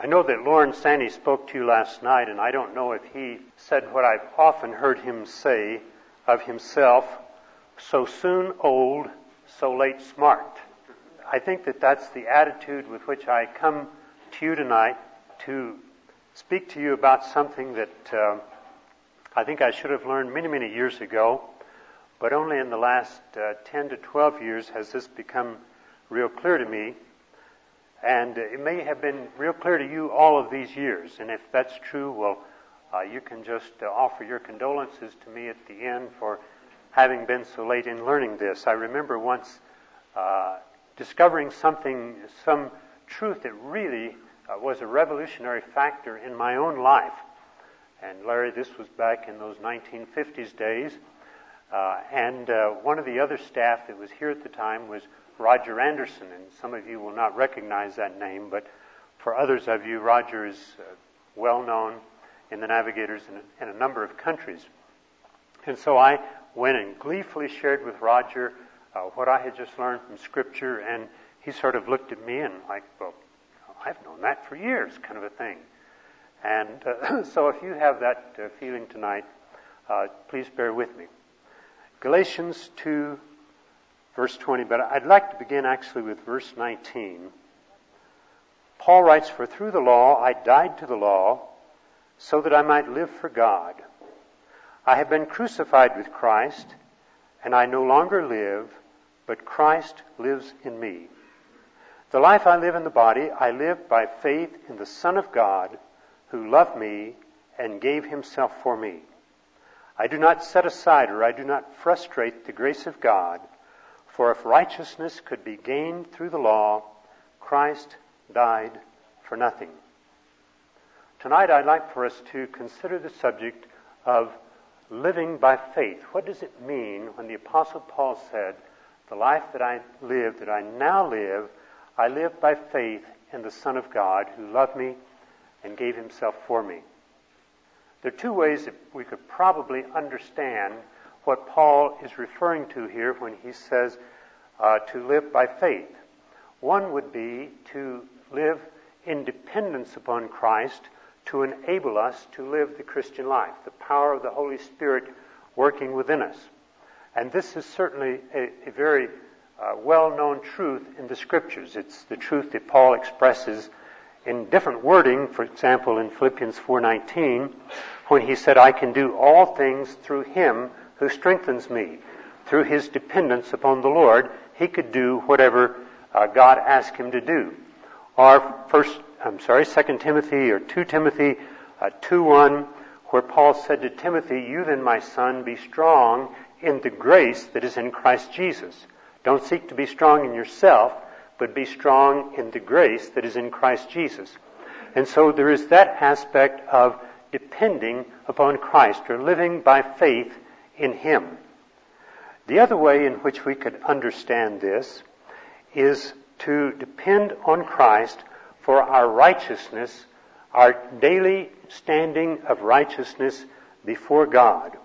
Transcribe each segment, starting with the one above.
I know that Lawrence Sandy spoke to you last night, and I don't know if he said what I've often heard him say of himself, so soon old, so late smart. I think that that's the attitude with which I come to you tonight to speak to you about something that I think I should have learned many, many years ago, but only in the last 10 to 12 years has this become real clear to me. And it may have been real clear to you all of these years. And if that's true, well, you can just offer your condolences to me at the end for having been so late in learning this. I remember once discovering some truth that really was a revolutionary factor in my own life. And Larry, this was back in those 1950s days. And one of the other staff that was here at the time was Roger Anderson, and some of you will not recognize that name, but for others of you, Roger is well known in the Navigators in a number of countries. And so I went and gleefully shared with Roger what I had just learned from Scripture, and he sort of looked at me and like, well, I've known that for years, kind of a thing. And so if you have that feeling tonight, please bear with me. Galatians 2, verse 20, but I'd like to begin actually with verse 19. Paul writes, "For through the law I died to the law, so that I might live for God. I have been crucified with Christ, and I no longer live, but Christ lives in me. The life I live in the body, I live by faith in the Son of God, who loved me and gave himself for me. I do not set aside, or I do not frustrate the grace of God, for if righteousness could be gained through the law, Christ died for nothing." Tonight I'd like for us to consider the subject of living by faith. What does it mean when the Apostle Paul said, "The life that I live, that I now live, I live by faith in the Son of God who loved me and gave himself for me"? There are two ways that we could probably understand what Paul is referring to here when he says to live by faith. One would be to live in dependence upon Christ to enable us to live the Christian life, the power of the Holy Spirit working within us. And this is certainly a very well-known truth in the Scriptures. It's the truth that Paul expresses in different wording, for example, in Philippians 4:19, when he said, "I can do all things through him who strengthens me." Through his dependence upon the Lord, he could do whatever God asked him to do. Or 2 Timothy or 2 Timothy 2:1, where Paul said to Timothy, "You then, my son, be strong in the grace that is in Christ Jesus." Don't seek to be strong in yourself, but be strong in the grace that is in Christ Jesus. And so there is that aspect of depending upon Christ, or living by faith in him. The other way in which we could understand this is to depend on Christ for our righteousness, our daily standing of righteousness before God.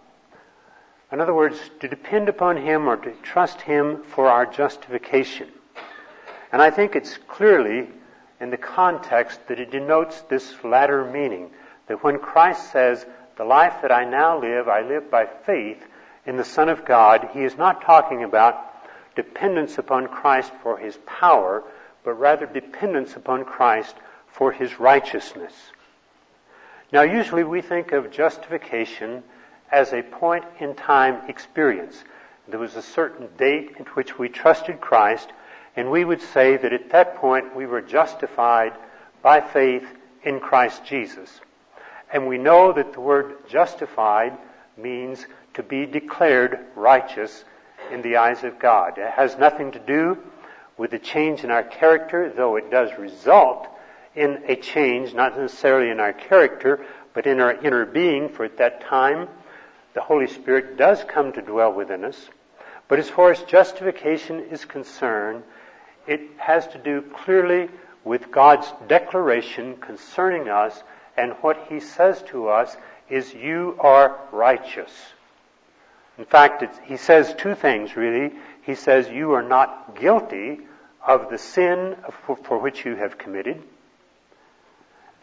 In other words, to depend upon him or to trust him for our justification. And I think it's clearly in the context that it denotes this latter meaning, that when Christ says, "The life that I now live, I live by faith in the Son of God," he is not talking about dependence upon Christ for his power, but rather dependence upon Christ for his righteousness. Now, usually we think of justification as a point-in-time experience. There was a certain date at which we trusted Christ, and we would say that at that point we were justified by faith in Christ Jesus. And we know that the word justified means to be declared righteous in the eyes of God. It has nothing to do with a change in our character, though it does result in a change, not necessarily in our character, but in our inner being, for at that time the Holy Spirit does come to dwell within us. But as far as justification is concerned, it has to do clearly with God's declaration concerning us, and what he says to us is, "You are righteous." In fact, he says two things, really. He says, "You are not guilty of the sin for which you have committed."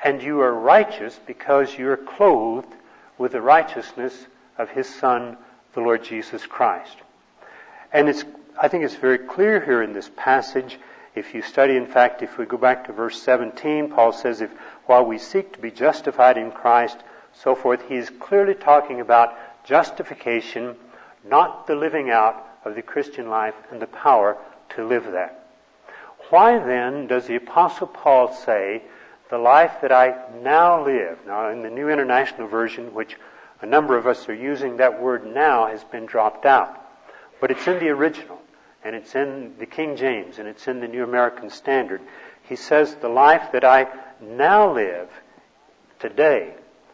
and you are righteous because you are clothed with the righteousness of His Son, the Lord Jesus Christ. And I think it's very clear here in this passage. If you study, in fact, if we go back to verse 17, Paul says, "If while we seek to be justified in Christ," so forth, he's clearly talking about justification, not the living out of the Christian life and the power to live that. Why then does the Apostle Paul say, "The life that I now live"? Now, in the New International Version, which a number of us are using, that word "now" has been dropped out. But it's in the original, and it's in the King James, and it's in the New American Standard. He says, "The life that I now live today,"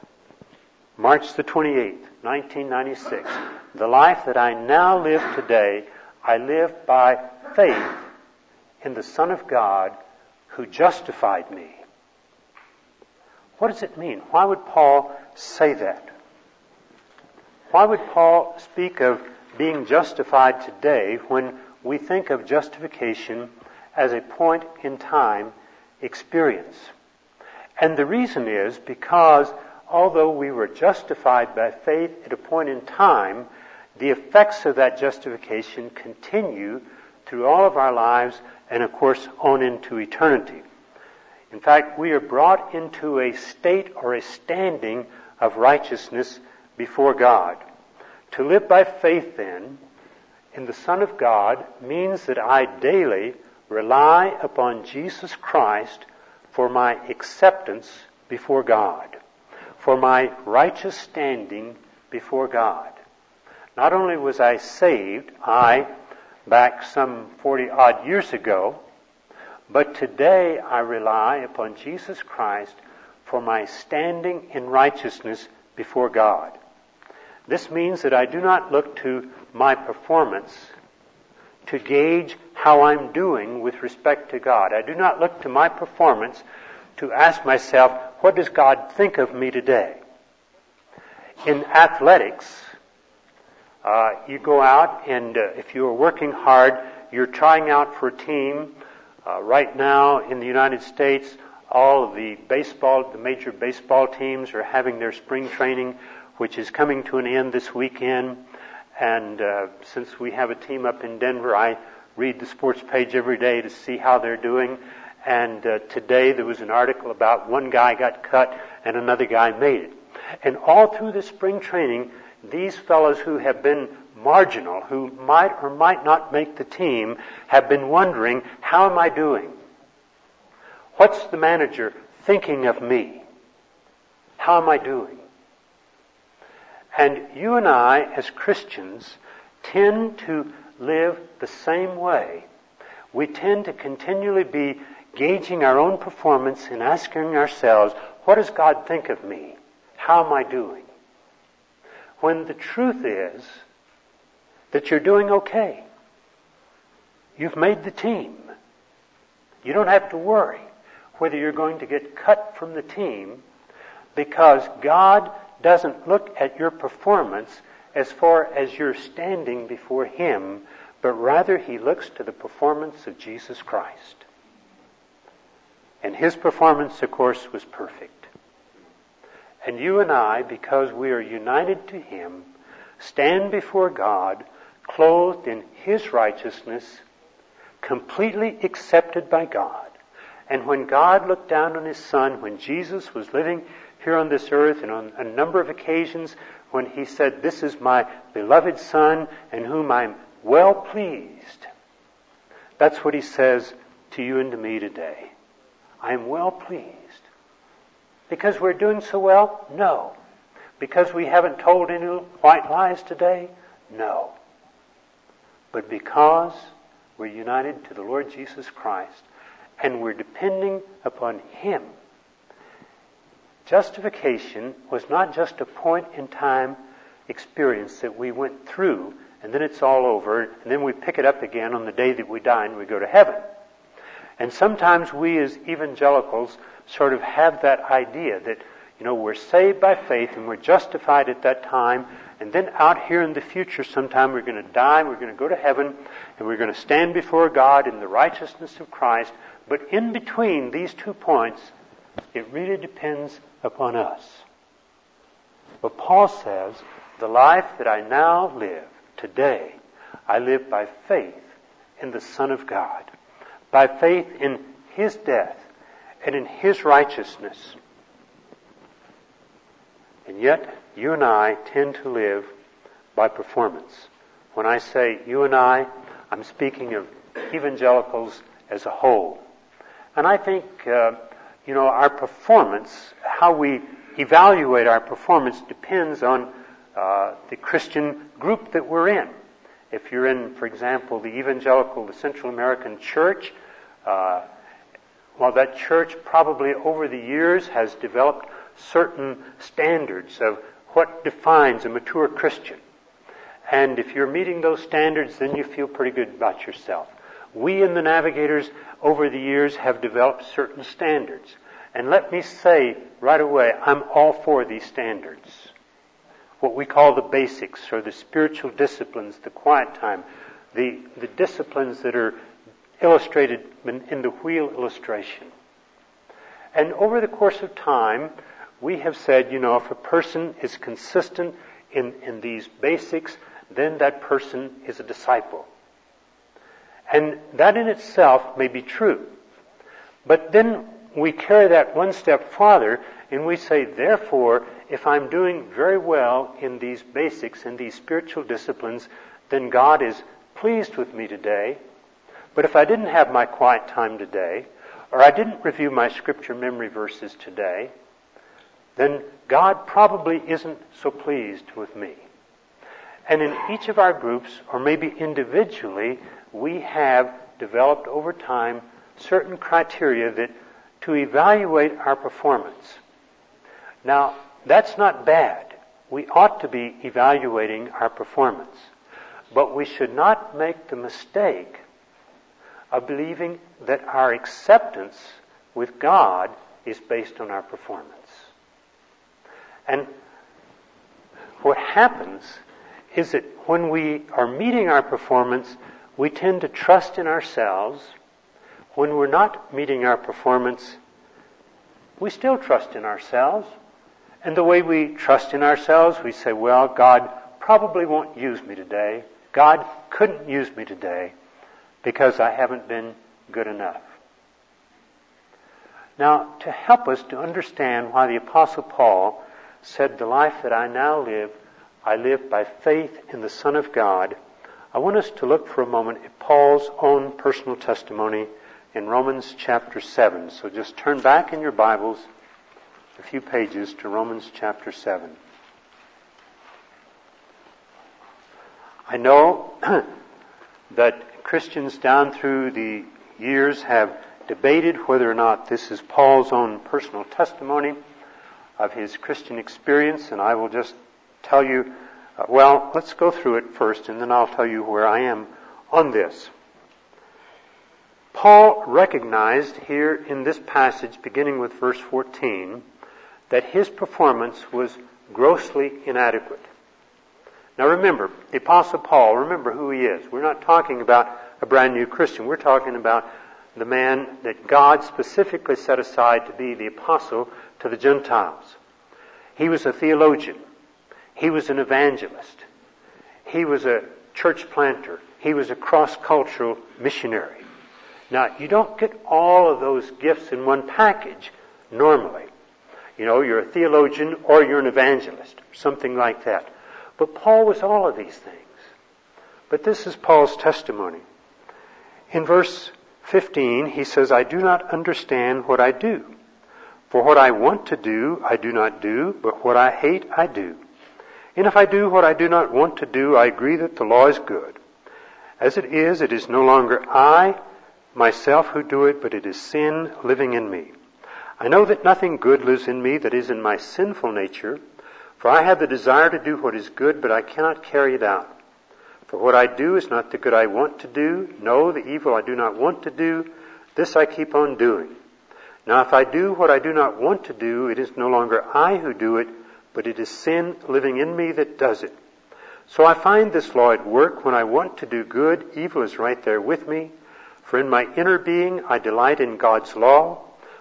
March the 28th, 1996, "the life that I now live today, I live by faith in the Son of God who justified me." What does it mean? Why would Paul say that? Why would Paul speak of being justified today when we think of justification as a point in time experience? And the reason is because although we were justified by faith at a point in time, the effects of that justification continue through all of our lives and, of course, on into eternity. In fact, we are brought into a state or a standing of righteousness before God. To live by faith, then, in the Son of God means that I daily rely upon Jesus Christ for my acceptance before God, for my righteous standing before God. Not only was I saved, back some 40-odd years ago, but today I rely upon Jesus Christ for my standing in righteousness before God. This means that I do not look to my performance to gauge how I'm doing with respect to God. I do not look to my performance to ask myself, what does God think of me today? In athletics, you go out and if you are working hard, you're trying out for a team. Right now in the United States, all of the major baseball teams are having their spring training, which is coming to an end this weekend. And since we have a team up in Denver, I read the sports page every day to see how they're doing. And today there was an article about one guy got cut and another guy made it. And all through the spring training, these fellows who have been marginal, who might or might not make the team, have been wondering, how am I doing? What's the manager thinking of me? How am I doing? And you and I, as Christians, tend to live the same way. We tend to continually be gauging our own performance and asking ourselves, what does God think of me? How am I doing? When the truth is that you're doing okay. You've made the team. You don't have to worry whether you're going to get cut from the team, because God doesn't look at your performance as far as you're standing before Him, but rather He looks to the performance of Jesus Christ. And His performance, of course, was perfect. And you and I, because we are united to Him, stand before God, clothed in His righteousness, completely accepted by God. And when God looked down on His Son, when Jesus was living here on this earth, and on a number of occasions when He said, "This is my beloved Son, in whom I'm well pleased," that's what He says to you and to me today. I am well pleased. Because we're doing so well? No. Because we haven't told any white lies today? No. But because we're united to the Lord Jesus Christ and we're depending upon Him. Justification was not just a point in time experience that we went through and then it's all over and then we pick it up again on the day that we die and we go to heaven. And sometimes we as evangelicals sort of have that idea that, we're saved by faith and we're justified at that time, and then out here in the future sometime we're going to die and we're going to go to heaven and we're going to stand before God in the righteousness of Christ. But in between these 2 points, It really depends upon us. But Paul says, the life that I now live today, I live by faith in the Son of God, by faith in His death and in His righteousness. And yet, you and I tend to live by performance. When I say you and I, I'm speaking of evangelicals as a whole. And I think, our performance, how we evaluate our performance depends on the Christian group that we're in. If you're in, for example, the Central American Church, that church probably over the years has developed certain standards of what defines a mature Christian. And if you're meeting those standards, then you feel pretty good about yourself. We in the Navigators over the years have developed certain standards. And let me say right away, I'm all for these standards. What we call the basics, or the spiritual disciplines, the quiet time, the disciplines that are illustrated in the wheel illustration. And over the course of time, we have said, if a person is consistent in these basics, then that person is a disciple. And that in itself may be true. But then we carry that one step farther and we say, therefore, if I'm doing very well in these basics, in these spiritual disciplines, then God is pleased with me today. But if I didn't have my quiet time today, or I didn't review my scripture memory verses today, then God probably isn't so pleased with me. And in each of our groups, or maybe individually, we have developed over time certain criteria that to evaluate our performance. Now, that's not bad. We ought to be evaluating our performance. But we should not make the mistake of believing that our acceptance with God is based on our performance. And what happens is that when we are meeting our performance, we tend to trust in ourselves. When we're not meeting our performance, we still trust in ourselves. And the way we trust in ourselves, we say, well, God probably won't use me today. God couldn't use me today because I haven't been good enough. Now, to help us to understand why the Apostle Paul said, the life that I now live, I live by faith in the Son of God, I want us to look for a moment at Paul's own personal testimony in Romans chapter 7. So just turn back in your Bibles a few pages to Romans chapter 7. I know that Christians down through the years have debated whether or not this is Paul's own personal testimony of his Christian experience, and I will just tell you, let's go through it first, and then I'll tell you where I am on this. Paul recognized here in this passage, beginning with verse 14, that his performance was grossly inadequate. Now remember, the Apostle Paul, remember who he is. We're not talking about a brand new Christian. We're talking about the man that God specifically set aside to be the apostle to the Gentiles. He was a theologian. He was an evangelist. He was a church planter. He was a cross-cultural missionary. Now, you don't get all of those gifts in one package normally. You're a theologian or you're an evangelist, something like that. But Paul was all of these things. But this is Paul's testimony. In verse 15, he says, I do not understand what I do. For what I want to do, I do not do, but what I hate, I do. And if I do what I do not want to do, I agree that the law is good. As it is no longer I, myself, who do it, but it is sin living in me. I know that nothing good lives in me, that is in my sinful nature. For I have the desire to do what is good, but I cannot carry it out. For what I do is not the good I want to do. No, the evil I do not want to do, this I keep on doing. Now if I do what I do not want to do, it is no longer I who do it, but it is sin living in me that does it. So I find this law at work. When I want to do good, evil is right there with me. For in my inner being I delight in God's law,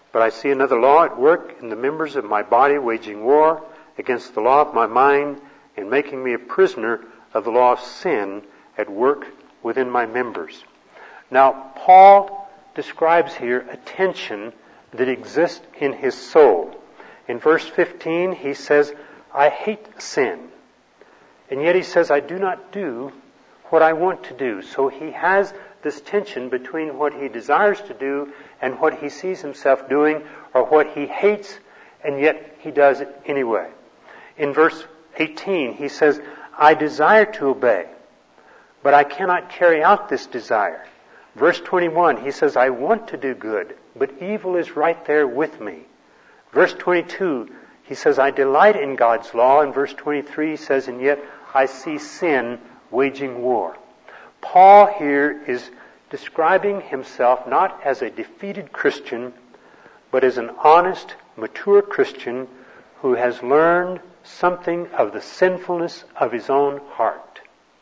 But I see another law at work in the members of my body, waging war against the law of my mind and making me a prisoner of the law of sin at work within my members. Now, Paul describes here a tension that exists in his soul. In verse 15, he says, I hate sin. And yet he says, I do not do what I want to do. So he has this tension between what he desires to do and what he sees himself doing, or what he hates, and yet he does it anyway. In verse 18, he says, I desire to obey, but I cannot carry out this desire. Verse 21, he says, I want to do good, but evil is right there with me. Verse 22, he says, I delight in God's law. And verse 23 says, and yet I see sin waging war. Paul here is describing himself not as a defeated Christian, but as an honest, mature Christian who has learned something of the sinfulness of his own heart.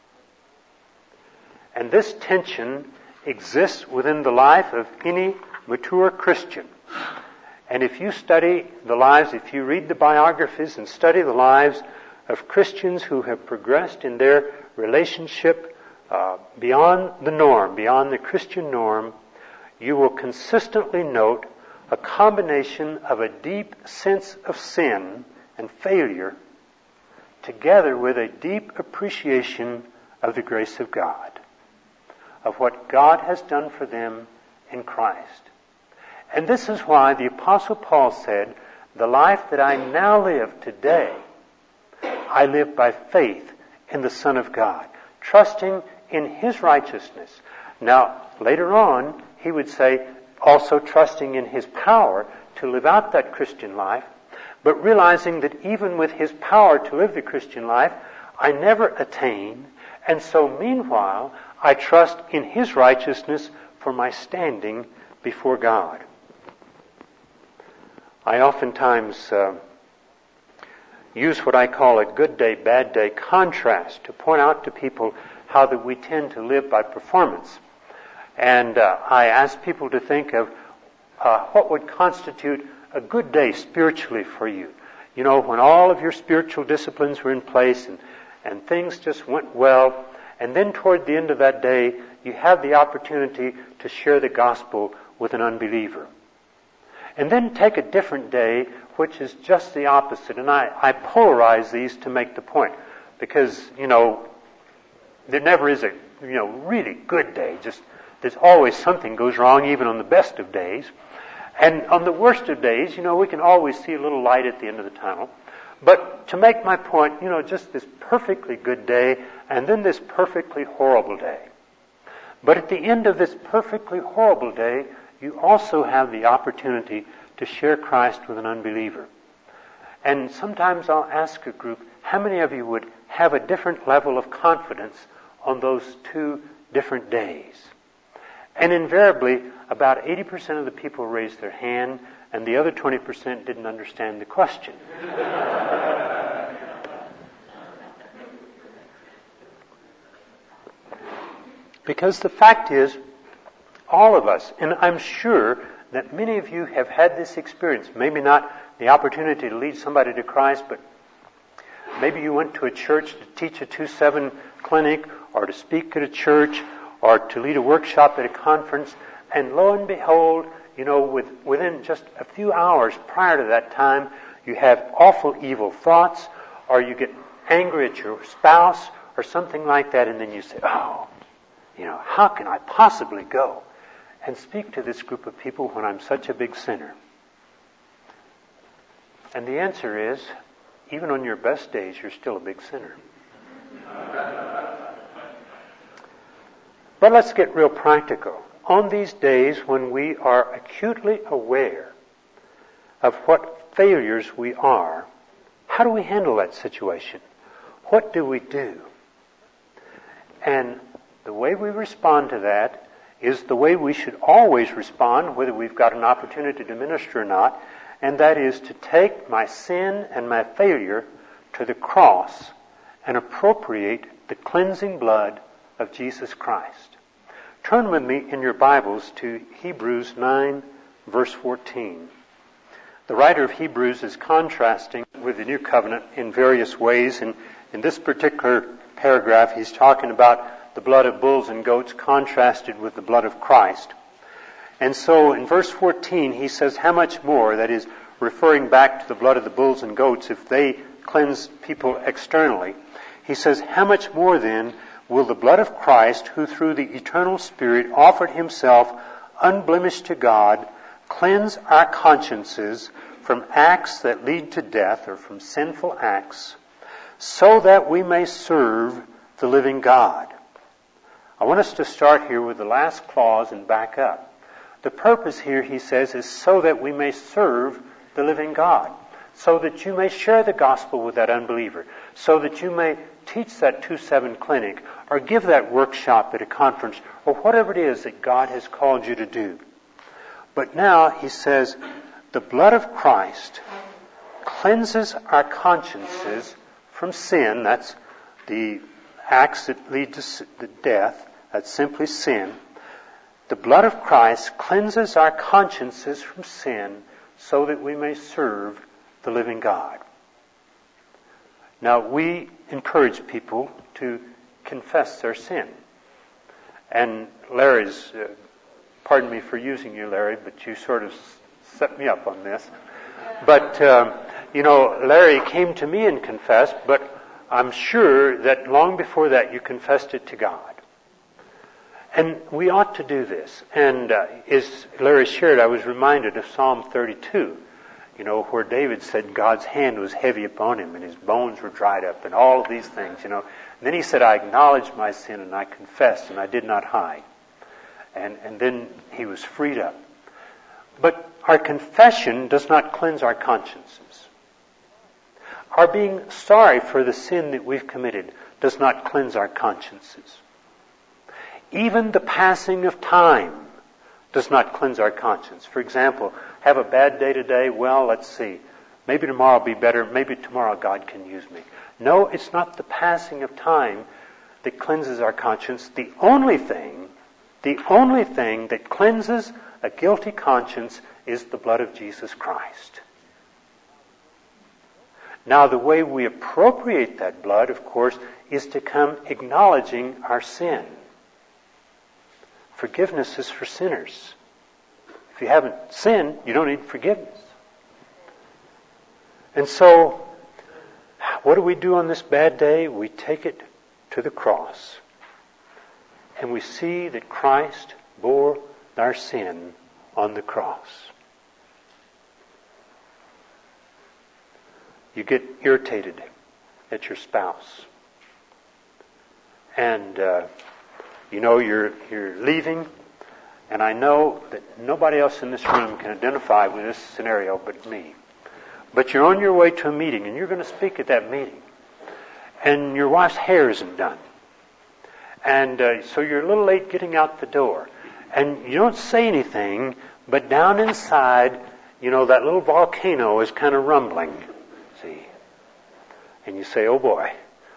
And this tension exists within the life of any mature Christian. And if you study the lives, if you read the biographies and study the lives of Christians who have progressed in their relationship beyond the norm, beyond the Christian norm, you will consistently note a combination of a deep sense of sin and failure together with a deep appreciation of the grace of God, of what God has done for them in Christ. And this is why the Apostle Paul said, the life that I now live today, I live by faith in the Son of God, trusting in His righteousness. Now, later on, he would say, also trusting in His power to live out that Christian life, but realizing that even with His power to live the Christian life, I never attain, and so meanwhile, I trust in His righteousness for my standing before God. I oftentimes use what I call a good day, bad day contrast to point out to people how that we tend to live by performance. And I ask people to think of what would constitute a good day spiritually for you. You know, when all of your spiritual disciplines were in place and things just went well, and then toward the end of that day, you have the opportunity to share the gospel with an unbeliever. And then take a different day, which is just the opposite. And I polarize these to make the point. Because, there never is a, really good day. Just, there's always something goes wrong, even on the best of days. And on the worst of days, we can always see a little light at the end of the tunnel. But to make my point, just this perfectly good day, and then this perfectly horrible day. But at the end of this perfectly horrible day, you also have the opportunity to share Christ with an unbeliever. And sometimes I'll ask a group, how many of you would have a different level of confidence on those two different days? And invariably, about 80% of the people raised their hand, and the other 20% didn't understand the question. Because the fact is, all of us, and I'm sure that many of you have had this experience, maybe not the opportunity to lead somebody to Christ, but maybe you went to a church to teach a 2-7 clinic, or to speak at a church, or to lead a workshop at a conference, and lo and behold, within just a few hours prior to that time, you have awful evil thoughts, or you get angry at your spouse, or something like that, and then you say, how can I possibly go and speak to this group of people when I'm such a big sinner? And the answer is, even on your best days, you're still a big sinner. But let's get real practical. On these days when we are acutely aware of what failures we are, how do we handle that situation? What do we do? And the way we respond to that is the way we should always respond, whether we've got an opportunity to minister or not, and that is to take my sin and my failure to the cross and appropriate the cleansing blood of Jesus Christ. Turn with me in your Bibles to Hebrews 9, verse 14. The writer of Hebrews is contrasting with the New Covenant in various ways. And in this particular paragraph, he's talking about the blood of bulls and goats contrasted with the blood of Christ. And so in verse 14, he says, how much more, that is, referring back to the blood of the bulls and goats, if they cleanse people externally, he says, how much more then will the blood of Christ, who through the eternal Spirit offered himself unblemished to God, cleanse our consciences from acts that lead to death, or from sinful acts, so that we may serve the living God. I want us to start here with the last clause and back up. The purpose here, he says, is so that we may serve the living God, so that you may share the gospel with that unbeliever, so that you may teach that 2-7 clinic, or give that workshop at a conference, or whatever it is that God has called you to do. But now, he says, the blood of Christ cleanses our consciences from sin. That's the acts that lead to death. That's simply sin. The blood of Christ cleanses our consciences from sin so that we may serve the living God. Now, we encourage people to confess their sin. And Larry's, pardon me for using you, Larry, but you sort of set me up on this. But, Larry came to me and confessed, but I'm sure that long before that you confessed it to God. And we ought to do this. And as Larry shared, I was reminded of Psalm 32, where David said God's hand was heavy upon him and his bones were dried up and all of these things, And then he said, I acknowledged my sin and I confessed and I did not hide. And then he was freed up. But our confession does not cleanse our consciences. Our being sorry for the sin that we've committed does not cleanse our consciences. Even the passing of time does not cleanse our conscience. For example, have a bad day today? Well, let's see. Maybe tomorrow will be better. Maybe tomorrow God can use me. No, it's not the passing of time that cleanses our conscience. The only thing that cleanses a guilty conscience is the blood of Jesus Christ. Now, the way we appropriate that blood, of course, is to come acknowledging our sin. Forgiveness is for sinners. If you haven't sinned, you don't need forgiveness. And so, what do we do on this bad day? We take it to the cross. And we see that Christ bore our sin on the cross. You get irritated at your spouse. And, you're leaving. And I know that nobody else in this room can identify with this scenario but me. But you're on your way to a meeting and you're going to speak at that meeting. And your wife's hair isn't done. And so you're a little late getting out the door. And you don't say anything, but down inside, that little volcano is kind of rumbling. See? And you say, oh boy,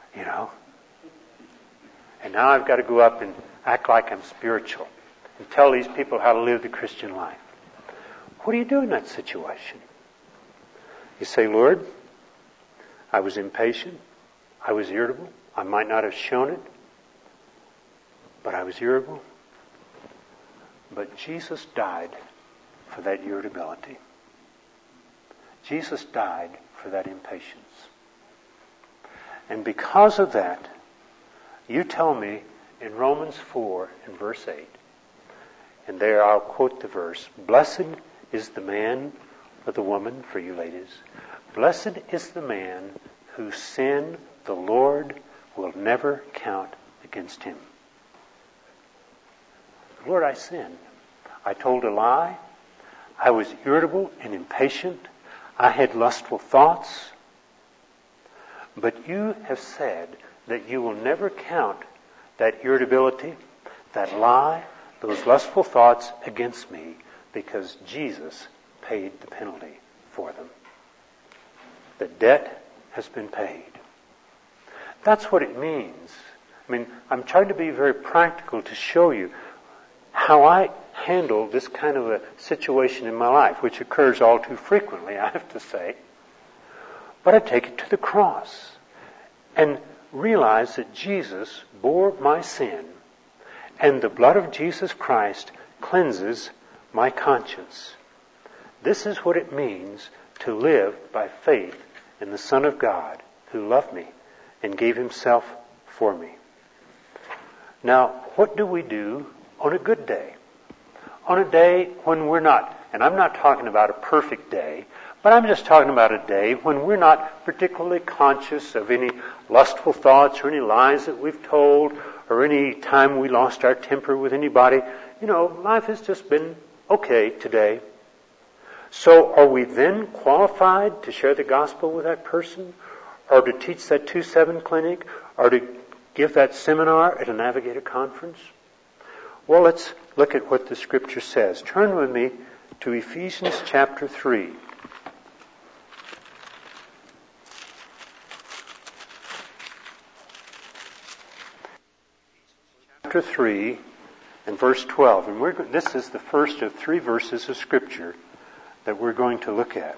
And now I've got to go up and act like I'm spiritual and tell these people how to live the Christian life. What do you do in that situation? You say, Lord, I was impatient. I was irritable. I might not have shown it, but I was irritable. But Jesus died for that irritability. Jesus died for that impatience. And because of that, you tell me in Romans 4 and verse 8, and there I'll quote the verse, blessed is the man or the woman, for you ladies, blessed is the man whose sin the Lord will never count against him. Lord, I sinned. I told a lie. I was irritable and impatient. I had lustful thoughts. But you have said that you will never count that irritability, that lie, those lustful thoughts against me because Jesus paid the penalty for them. The debt has been paid. That's what it means. I'm trying to be very practical to show you how handle this kind of a situation in my life, which occurs all too frequently, I have to say. But I take it to the cross and realize that Jesus bore my sin, and the blood of Jesus Christ cleanses my conscience. This is what it means to live by faith in the Son of God who loved me and gave himself for me. Now, what do we do on a good day? On a day when we're not, and I'm not talking about a perfect day, but I'm just talking about a day when we're not particularly conscious of any lustful thoughts or any lies that we've told or any time we lost our temper with anybody. Life has just been okay today. So are we then qualified to share the gospel with that person, or to teach that 2-7 clinic, or to give that seminar at a Navigator conference? Well, let's look at what the Scripture says. Turn with me to Ephesians chapter 3. Chapter 3 and verse 12. And this is the first of 3 verses of Scripture that we're going to look at.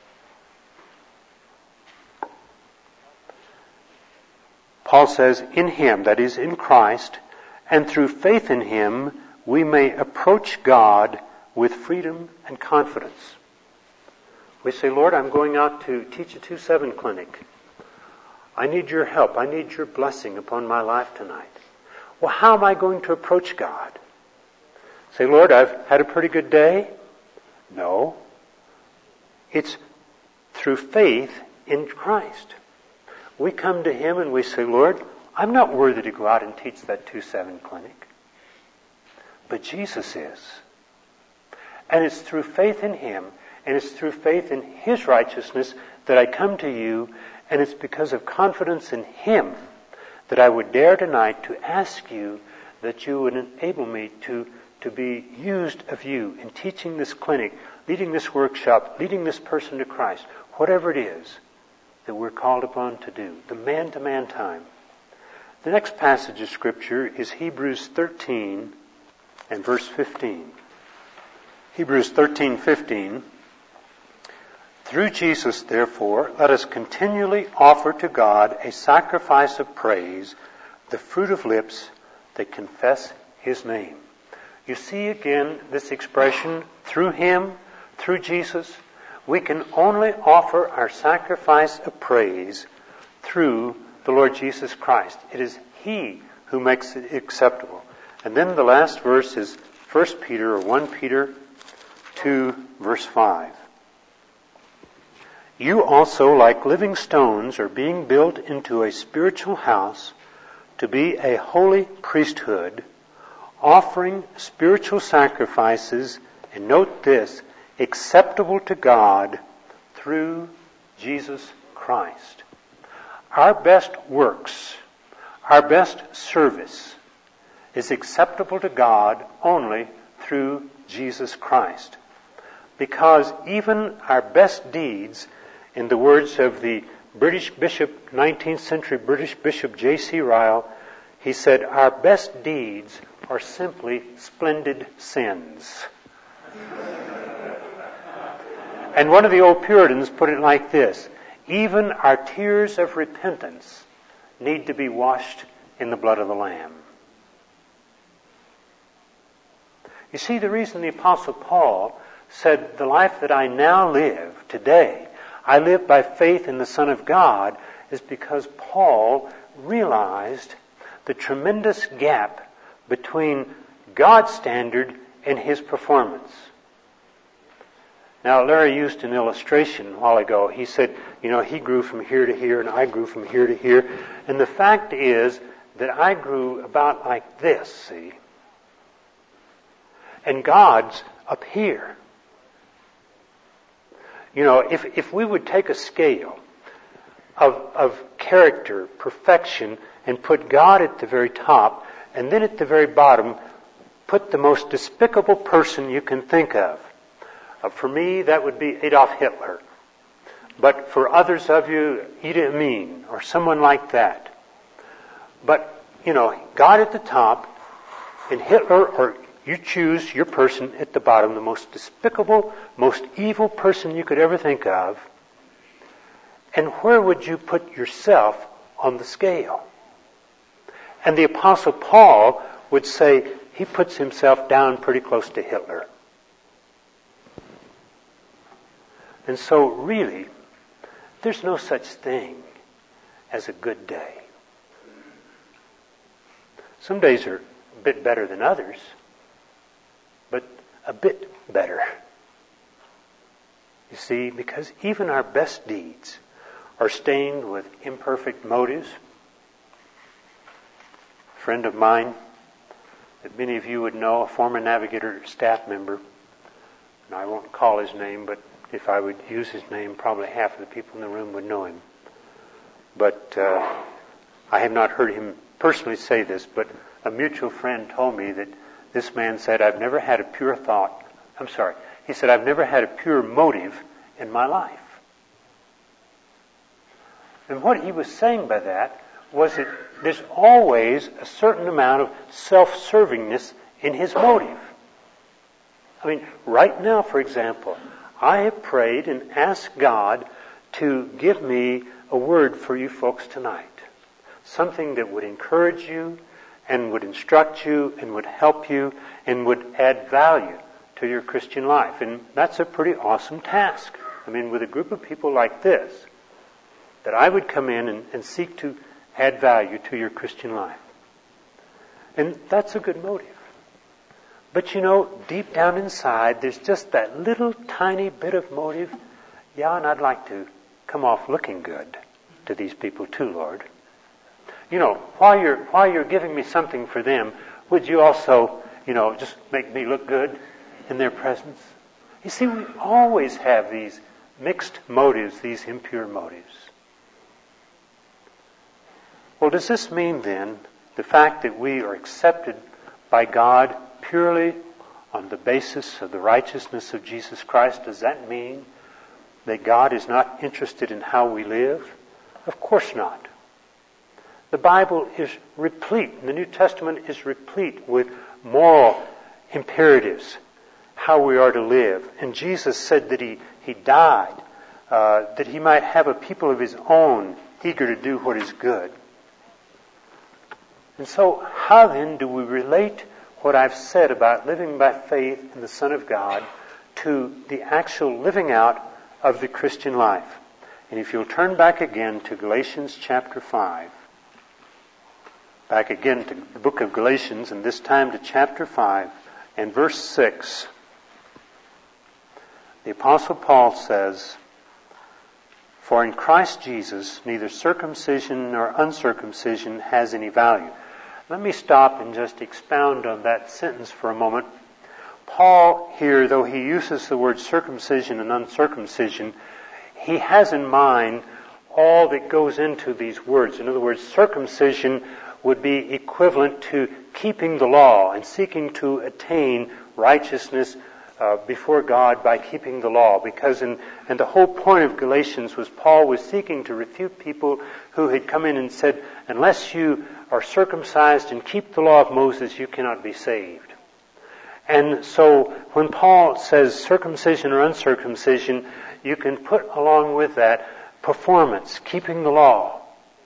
Paul says, in him, that is in Christ, and through faith in him, we may approach God with freedom and confidence. We say, Lord, I'm going out to teach a 2-7 clinic. I need your help. I need your blessing upon my life tonight. Well, how am I going to approach God? Say, Lord, I've had a pretty good day. No. It's through faith in Christ. We come to him and we say, Lord, I'm not worthy to go out and teach that 2-7 clinic. But Jesus is. And it's through faith in him, and it's through faith in his righteousness that I come to you, and it's because of confidence in him that I would dare tonight to ask you that you would enable me to be used of you in teaching this clinic, leading this workshop, leading this person to Christ, whatever it is that we're called upon to do, the man-to-man time. The next passage of Scripture is Hebrews 13 and verse 15. Hebrews 13:15. Through Jesus, therefore, let us continually offer to God a sacrifice of praise, the fruit of lips that confess his name. You see again this expression, through him, through Jesus. We can only offer our sacrifice of praise through the Lord Jesus Christ. It is he who makes it acceptable. And then the last verse is 1 Peter or 1 Peter 2 verse 5. You also, like living stones, are being built into a spiritual house to be a holy priesthood, offering spiritual sacrifices, and note this, acceptable to God through Jesus Christ. Our best works, our best service is acceptable to God only through Jesus Christ. Because even our best deeds, in the words of the British bishop, 19th century British Bishop J.C. Ryle, he said, our best deeds are simply splendid sins. And one of the old Puritans put it like this, even our tears of repentance need to be washed in the blood of the Lamb. You see, the reason the Apostle Paul said, the life that I now live today, I live by faith in the Son of God, is because Paul realized the tremendous gap between God's standard and his performance. Now, Larry used an illustration a while ago. He said, he grew from here to here and I grew from here to here. And the fact is that I grew about like this, see? And God's up here. If we would take a scale of character, perfection, and put God at the very top, and then at the very bottom, put the most despicable person you can think of. For me, that would be Adolf Hitler. But for others of you, Idi Amin, or someone like that. But, God at the top, and Hitler or You choose your person at the bottom, the most despicable, most evil person you could ever think of. And where would you put yourself on the scale? And the Apostle Paul would say he puts himself down pretty close to Hitler. And so really, there's no such thing as a good day. Some days are a bit better than others, but a bit better. You see, because even our best deeds are stained with imperfect motives. A friend of mine that many of you would know, a former Navigator staff member, and I won't call his name, but if I would use his name, probably half of the people in the room would know him. But I have not heard him personally say this, but a mutual friend told me that this man said, I've never had a pure thought. He said, I've never had a pure motive in my life. And what he was saying by that was that there's always a certain amount of self-servingness in his motive. I mean, right now, for example, I have prayed and asked God to give me a word for you folks tonight. Something that would encourage you and would instruct you and would help you and would add value to your Christian life. And that's a pretty awesome task. I mean, with a group of people like this, that I would come in and seek to add value to your Christian life. And that's a good motive. But you know, deep down inside, there's just that little tiny bit of motive. Yeah, and I'd like to come off looking good to these people too, Lord. You know, while you're giving me something for them, would you also, just make me look good in their presence? You see, we always have these mixed motives, these impure motives. Well, does this mean then the fact that we are accepted by God purely on the basis of the righteousness of Jesus Christ, does that mean that God is not interested in how we live? Of course not. The Bible is replete, the New Testament is replete with moral imperatives, how we are to live. And Jesus said that He died, that He might have a people of His own eager to do what is good. And so, how then do we relate what I've said about living by faith in the Son of God to the actual living out of the Christian life? And if you'll turn back again to Galatians chapter 5, back again to the book of Galatians, and this time to chapter 5 and verse 6, the Apostle Paul says, "For in Christ Jesus neither circumcision nor uncircumcision has any value." Let me stop and just expound on that sentence for a moment. Paul here, though he uses the word circumcision and uncircumcision, he has in mind all that goes into these words. In other words, circumcision would be equivalent to keeping the law and seeking to attain righteousness before God by keeping the law. Because and the whole point of Galatians was Paul was seeking to refute people who had come in and said, unless you are circumcised and keep the law of Moses, you cannot be saved. And so when Paul says circumcision or uncircumcision, you can put along with that performance, keeping the law.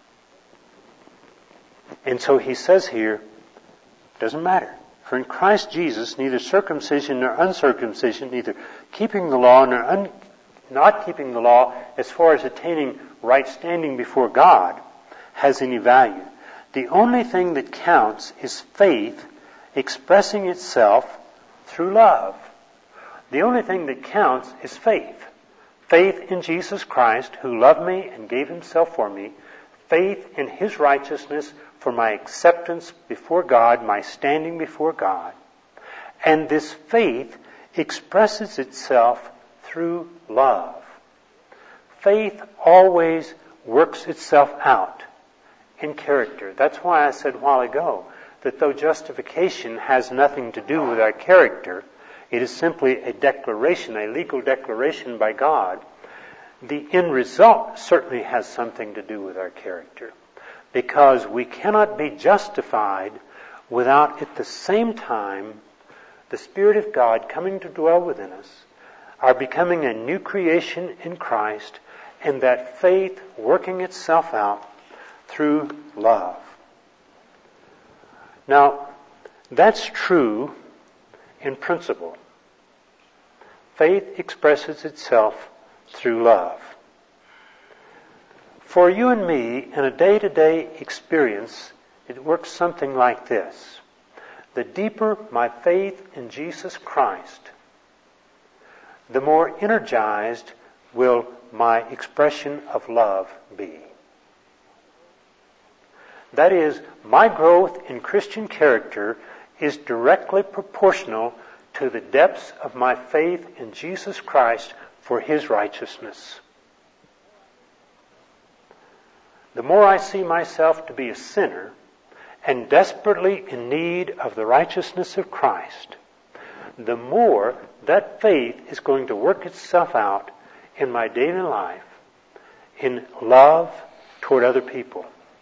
And so he says here, doesn't matter. For in Christ Jesus, neither circumcision nor uncircumcision, neither keeping the law nor not keeping the law, as far as attaining right standing before God, has any value. The only thing that counts is faith expressing itself through love. The only thing that counts is faith. Faith in Jesus Christ, who loved me and gave Himself for me. Faith in His righteousness for my acceptance before God, my standing before God. And this faith expresses itself through love. Faith always works itself out in character. That's why I said a while ago that though justification has nothing to do with our character, it is simply a declaration, a legal declaration by God. The end result certainly has something to do with our character, because we cannot be justified without at the same time the Spirit of God coming to dwell within us, our becoming a new creation in Christ, and that faith working itself out through love. Now, that's true in principle. Faith expresses itself through love. For you and me, in a day-to-day experience, it works something like this. The deeper my faith in Jesus Christ, the more energized will my expression of love be. That is, my growth in Christian character is directly proportional to the depths of my faith in Jesus Christ for His righteousness. The more I see myself to be a sinner and desperately in need of the righteousness of Christ, the more that faith is going to work itself out in my daily life in love toward other people.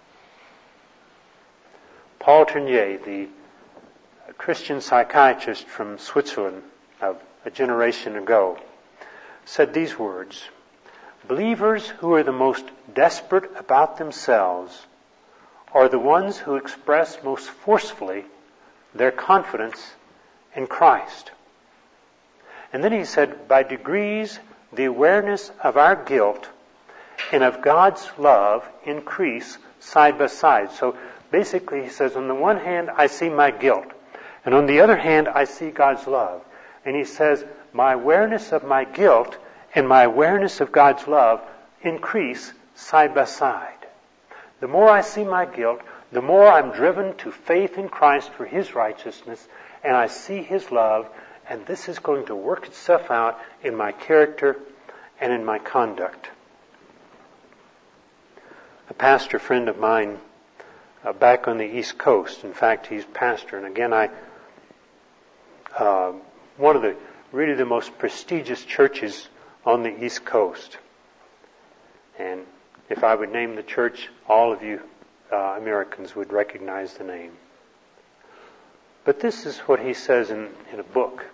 Paul Tournier, the Christian psychiatrist from Switzerland of a generation ago, said these words: believers who are the most desperate about themselves are the ones who express most forcefully their confidence in Christ. And then he said, by degrees, the awareness of our guilt and of God's love increase side by side. So basically he says, on the one hand, I see my guilt. And on the other hand, I see God's love. And he says, my awareness of my guilt and my awareness of God's love increase side by side. The more I see my guilt, the more I'm driven to faith in Christ for His righteousness, and I see His love, and this is going to work itself out in my character and in my conduct. A pastor friend of mine back on the East Coast, in fact, he's pastor, and again, one of the really the most prestigious churches on the East Coast. And if I would name the church, all of you Americans would recognize the name. But this is what he says in a book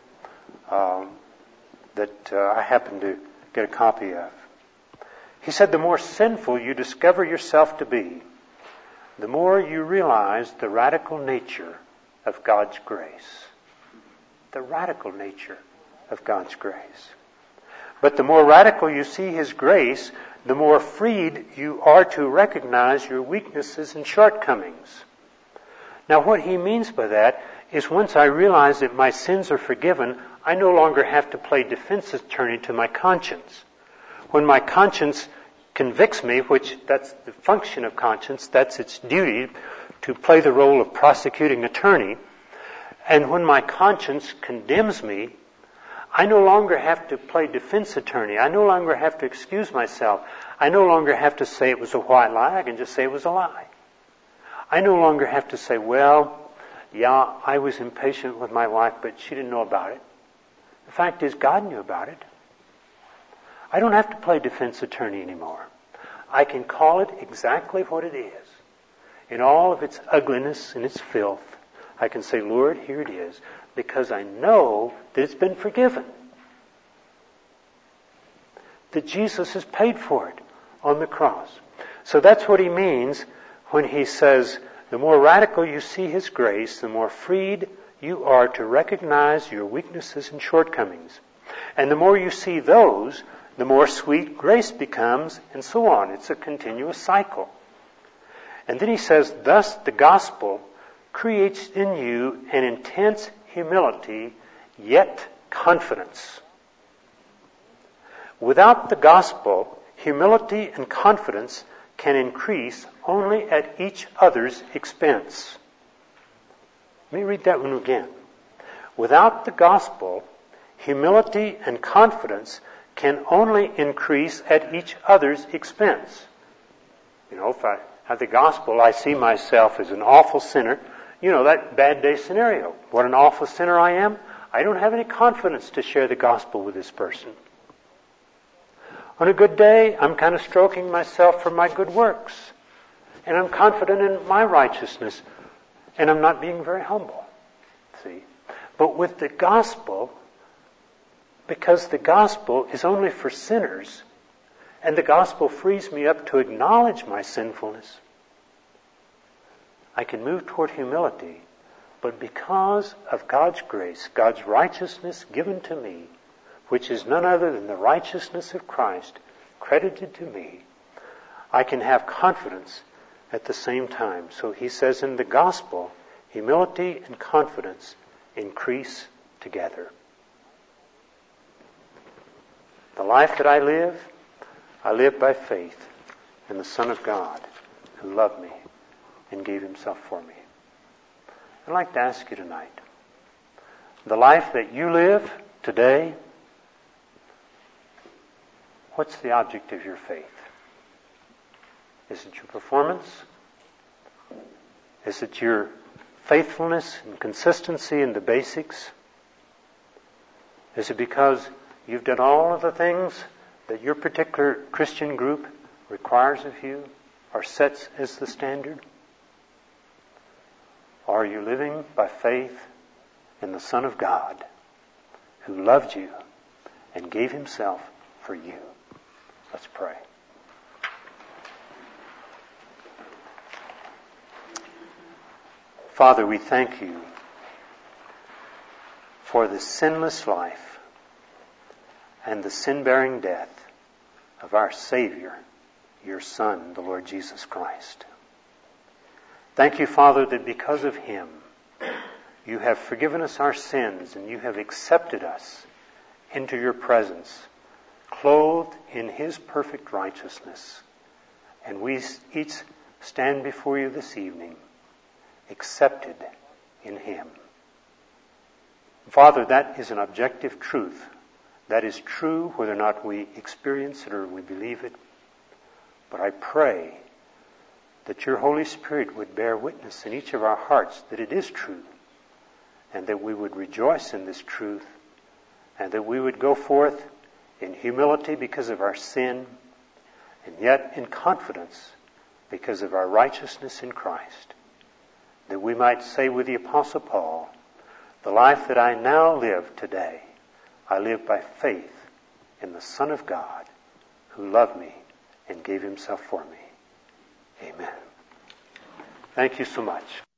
that I happened to get a copy of. He said, the more sinful you discover yourself to be, the more you realize the radical nature of God's grace. The radical nature of God's grace. But the more radical you see His grace, the more freed you are to recognize your weaknesses and shortcomings. Now what he means by that is once I realize that my sins are forgiven, I no longer have to play defense attorney to my conscience. When my conscience convicts me, which that's the function of conscience, that's its duty, to play the role of prosecuting attorney, and when my conscience condemns me, I no longer have to play defense attorney. I no longer have to excuse myself. I no longer have to say it was a white lie. I can just say it was a lie. I no longer have to say, well, yeah, I was impatient with my wife, but she didn't know about it. The fact is, God knew about it. I don't have to play defense attorney anymore. I can call it exactly what it is. In all of its ugliness and its filth, I can say, Lord, here it is, because I know that it's been forgiven. That Jesus has paid for it on the cross. So that's what he means when he says, the more radical you see His grace, the more freed you are to recognize your weaknesses and shortcomings. And the more you see those, the more sweet grace becomes, and so on. It's a continuous cycle. And then he says, thus the gospel creates in you an intense humility, yet confidence. Without the gospel, humility and confidence can increase only at each other's expense. Let me read that one again. Without the gospel, humility and confidence can only increase at each other's expense. You know, if I have the gospel, I see myself as an awful sinner. You know, that bad day scenario. What an awful sinner I am. I don't have any confidence to share the gospel with this person. On a good day, I'm kind of stroking myself for my good works. And I'm confident in my righteousness. And I'm not being very humble. See? But with the gospel, because the gospel is only for sinners, and the gospel frees me up to acknowledge my sinfulness, I can move toward humility. But because of God's grace, God's righteousness given to me, which is none other than the righteousness of Christ credited to me, I can have confidence at the same time. So he says in the gospel, humility and confidence increase together. The life that I live by faith in the Son of God who loved me and gave himself for me. I'd like to ask you tonight, the life that you live today, what's the object of your faith? Is it your performance? Is it your faithfulness and consistency in the basics? Is it because you've done all of the things that your particular Christian group requires of you or sets as the standard? Or are you living by faith in the Son of God who loved you and gave himself for you? Let's pray. Father, we thank you for the sinless life and the sin-bearing death of our Savior, your Son, the Lord Jesus Christ. Thank you, Father, that because of him, you have forgiven us our sins and you have accepted us into your presence, clothed in his perfect righteousness. And we each stand before you this evening, accepted in him. Father, that is an objective truth. That is true whether or not we experience it or we believe it. But I pray that your Holy Spirit would bear witness in each of our hearts that it is true, and that we would rejoice in this truth, and that we would go forth in humility because of our sin, and yet in confidence because of our righteousness in Christ, that we might say with the Apostle Paul, the life that I now live today, I live by faith in the Son of God who loved me and gave himself for me. Amen. Thank you so much.